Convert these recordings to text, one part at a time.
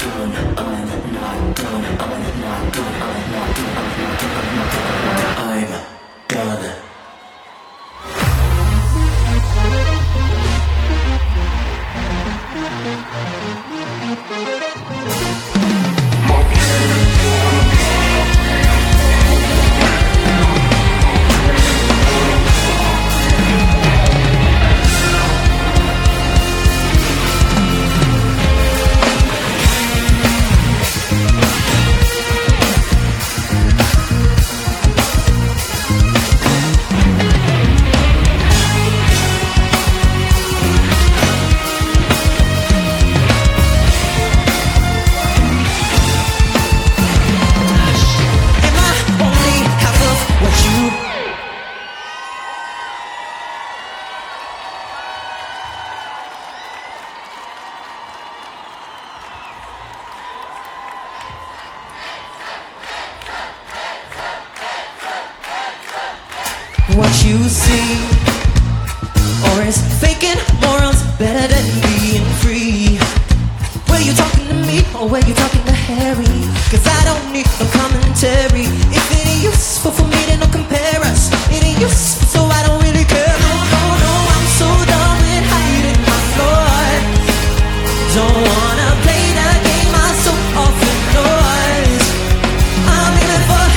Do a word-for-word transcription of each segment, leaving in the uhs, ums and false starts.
What you see, or is faking morals better than being free? Were you talking to me, or were you talking to Harry? Cause I don't need no commentary. If it ain't useful for me, then don't compare us. It ain't useful, so I don't really care. No, no, no, I'm so done with hiding my thoughts. Don't wanna play the game I so often lost. I'm in it for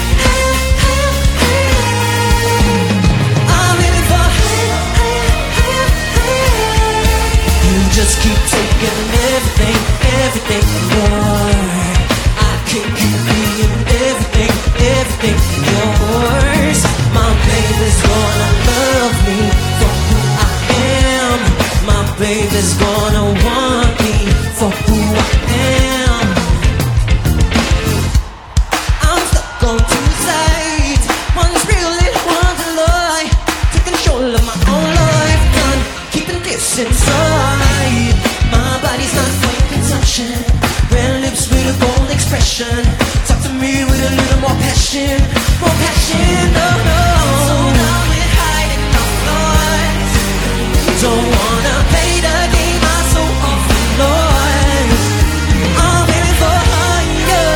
just keep taking everything, everything more. I can't keep being everything, everything yours. My baby's gonna love me for who I am. My baby's gonna want me for who I am. I'm stuck on two sides. One's real and one's a lie. Take control of my own life, done keeping this inside. My body's not for consumption. Red lips with a bold expression. Talk to me with a little more passion. More passion, no, no. I'm so done with hiding my flaws. Don't wanna play the game I so often lost. I'm aiming for higher.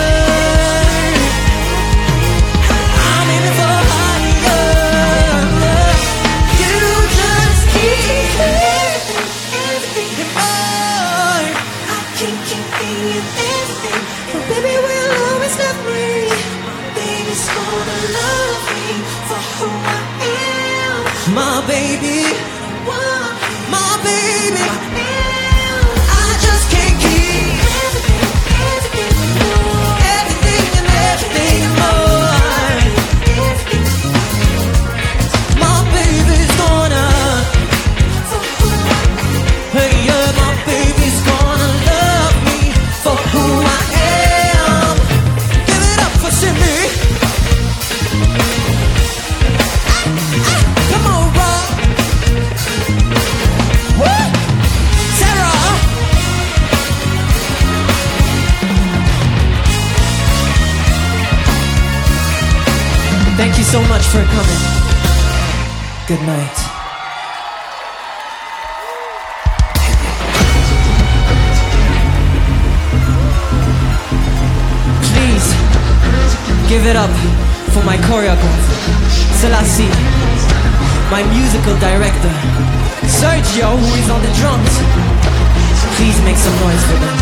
I'm aiming for higher. You just keep everything in mind. Can't keep being everything, but baby will always love me. My baby's gonna love me for who I am. My baby, my baby, I just can't keep everything, everything more, everything and everything more. My baby's gonna, hey yeah, my baby's gonna love me for who I am. Give it up for Simi. Come on, Rob. Woo! Sarah. Thank you so much for coming. Good night. Give it up for my choreographer, Selassie, my musical director, Sergio, who is on the drums. Please make some noise for them.